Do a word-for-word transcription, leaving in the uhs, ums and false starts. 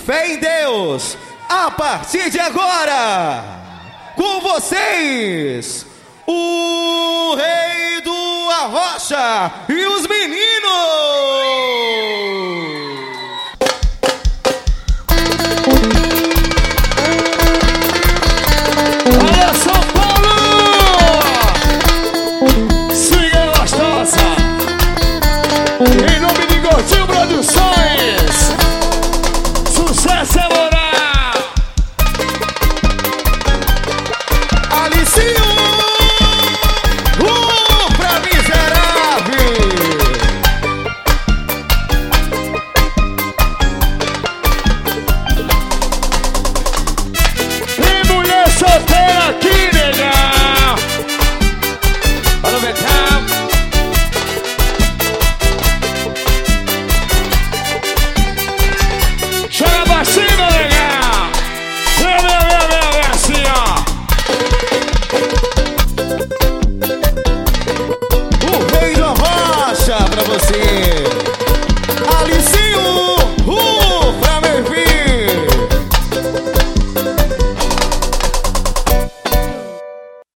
fé em Deus. A partir de agora, com vocês, o Rei do Arrocha e os meninos!